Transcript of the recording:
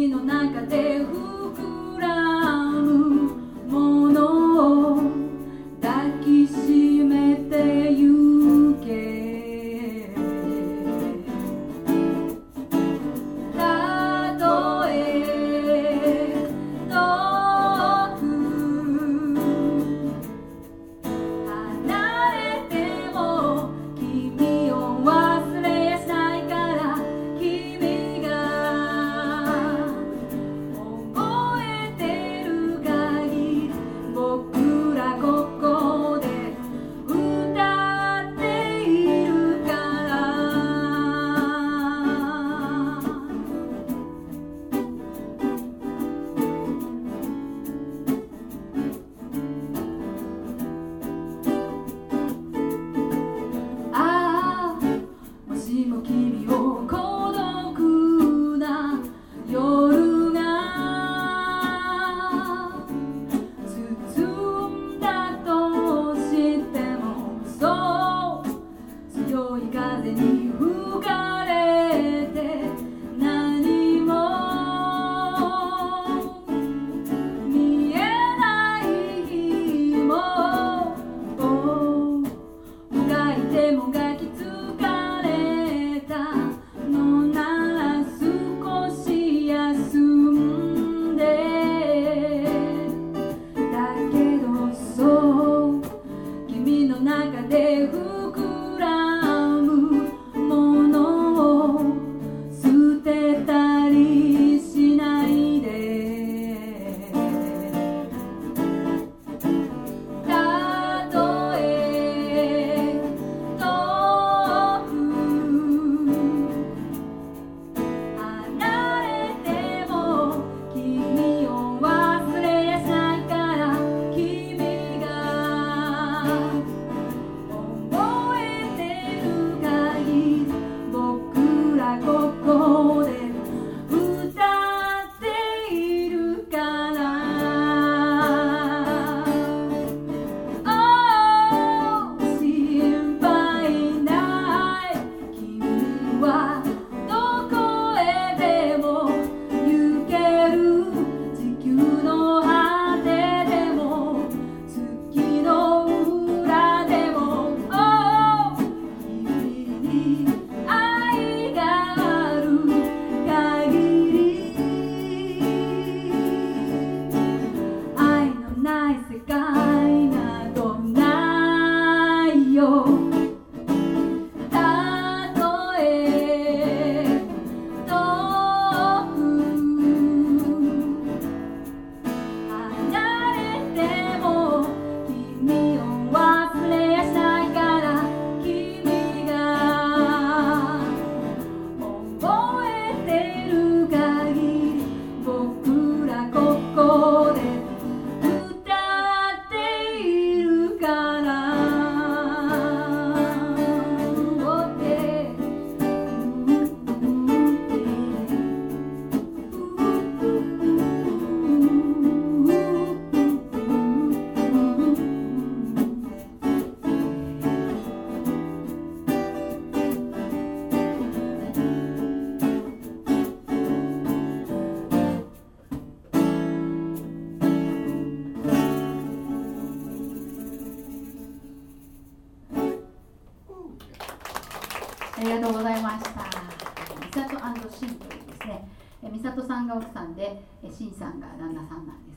君の中で膨らむものを抱きしめてゆけ。たとえ遠く離れても君を忘れやしないから、君が覚えてる限り僕らここで歌っているから。ああ、もしも君を孤独な夜が包んだとしても、そう強い風に吹かれて何も見えない日も、もがいてもがき疲れたのなら少し休んで。だけどそう君の中で膨らむものを捨てたりしないで。たとえ遠く離れても君を忘れやしないから、君が覚えてる限り僕らここで歌っているから。心配ない、君はどこへでも行ける。地球の果てでも月の裏でも、君に愛がある限り、愛のない世界などないよ。たとえ遠く離れても君を忘れやしないから、君が覚えてる限り僕らここで歌っているから。ありがとうございました。美里&シンというですね、美里さんが奥さんで、シンさんが旦那さんなんです。